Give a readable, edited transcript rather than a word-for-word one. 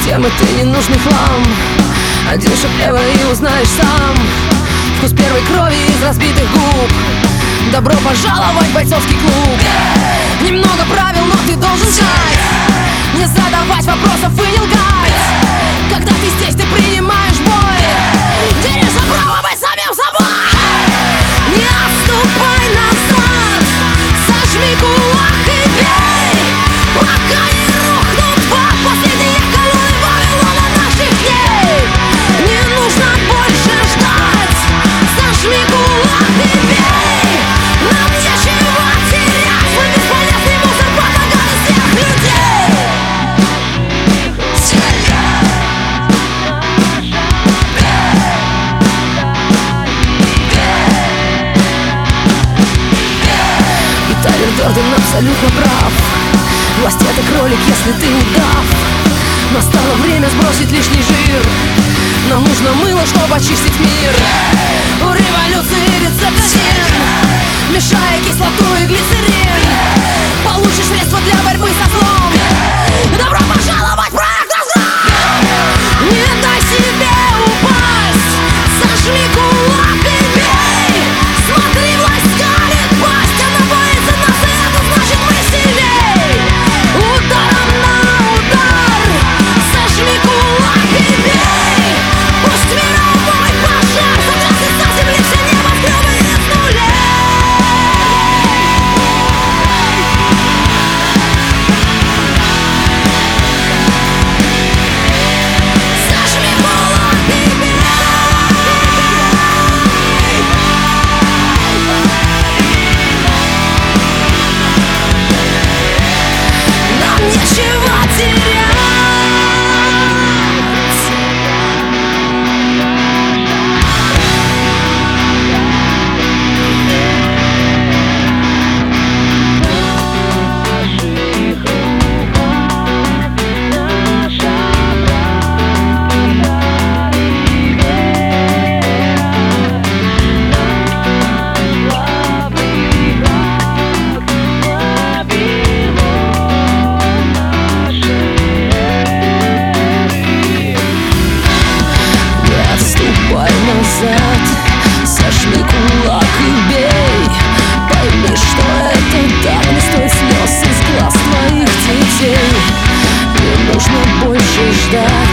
Тема ты ненужный хлам. Один шаг влево и узнаешь сам вкус первой крови из разбитых губ. Добро пожаловать в бойцовский клуб. Немного правил, но ты должен знать. Не задавать вопросов и не лгать. Когда ты здесь, ты принимаешь бой. Делишься право быть самим собой. Не отступай назад. Сожми кулак и бей, пока не рухнут два последние колонны Вавилона наших дней. Не нужно больше ждать. Сожми кулак и бей. Нам нечего терять. Мы бесполезный мусор под ногами всех людей. И Тайлер Дёрден абсолютно прав. Власть — это кролик, если ты удав. Настало время сбросить лишний жир. Нам нужно мыло, чтобы очистить мир. У революции рецепт один. Мешая кислоту и глицерин, получишь средства для борьбы со злом. Добро пожаловать в проект «Разгром». Не дай себе упасть. Сожми кулак и бей. Смотри, власть скалит пасть. Она боится нас, и это значит мы сильней. Ударом на удар. Сожми кулак и бей. Пусть мировой пожар сотрясет со земли все небоскребы из нулей. Сожми кулак и бей. Нам нечего терять. Не отступай назад. Сожми кулак и бей. Пойми, что это так. Не стоит слез из глаз твоих детей. Не нужно больше ждать.